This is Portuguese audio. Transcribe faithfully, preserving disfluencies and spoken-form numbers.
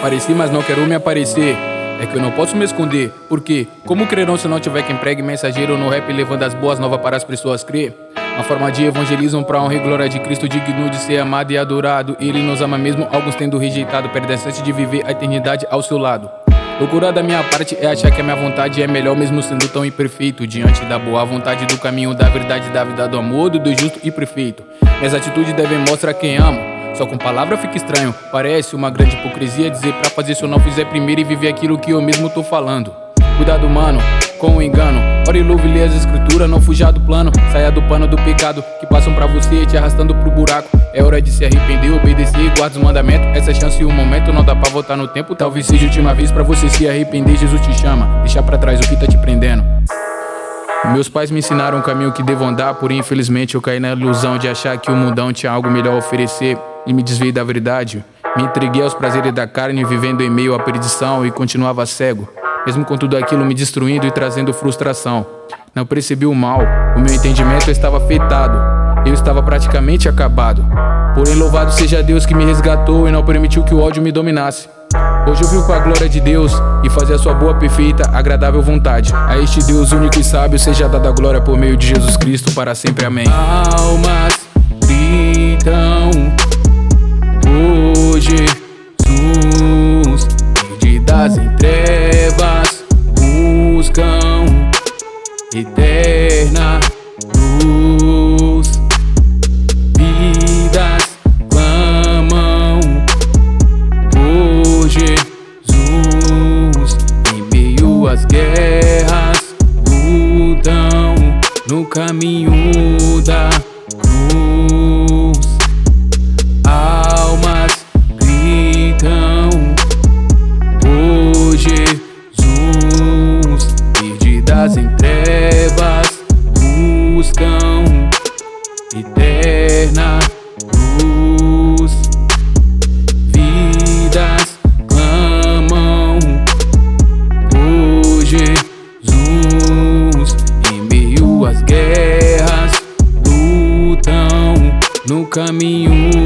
Apareci, mas não quero me aparecer. É que eu não posso me esconder. Porque como crerão se não tiver quem pregue mensageiro no rap levando as boas novas para as pessoas crer? Uma forma de evangelismo pra honra e glória de Cristo, digno de ser amado e adorado. Ele nos ama mesmo, alguns tendo rejeitado, perdendo de viver a eternidade ao seu lado. Loucura da minha parte é achar que a minha vontade é melhor, mesmo sendo tão imperfeito. Diante da boa vontade do caminho da verdade, da vida do amor, do Deus justo e perfeito. Minhas atitudes devem mostrar quem amo. Só com palavra fica estranho, parece uma grande hipocrisia dizer pra fazer se eu não fizer primeiro e viver aquilo que eu mesmo tô falando. Cuidado, mano, com o engano. Ore, louve, lê as escrituras, não fuja do plano. Saia do pano do pecado que passam pra você, te arrastando pro buraco. É hora de se arrepender, obedecer e guardar os mandamentos. Essa chance e o momento não dá pra voltar no tempo. Talvez seja a última vez pra você se arrepender. Jesus te chama, deixa pra trás o que tá te prendendo. Meus pais me ensinaram o caminho que devo andar, porém infelizmente eu caí na ilusão de achar que o mundão tinha algo melhor a oferecer e me desviei da verdade. Me entreguei aos prazeres da carne, vivendo em meio à perdição e continuava cego, mesmo com tudo aquilo me destruindo e trazendo frustração. Não percebi o mal, o meu entendimento estava afetado, eu estava praticamente acabado. Porém louvado seja Deus que me resgatou e não permitiu que o ódio me dominasse. Hoje eu vivo com a glória de Deus e fazer a sua boa, perfeita, agradável vontade. A este Deus único e sábio seja dada a glória por meio de Jesus Cristo para sempre, amém. Almas gritam hoje, Jesus, perdidas em trevas, buscam eterna luz. Vidas clamam por Jesus, em meio às guerras, lutam no caminho da cruz. Almas gritam por Jesus, perdidas em trevas, buscam eterna luz. Vidas clamam por Jesus, em meio às guerras, lutam no caminho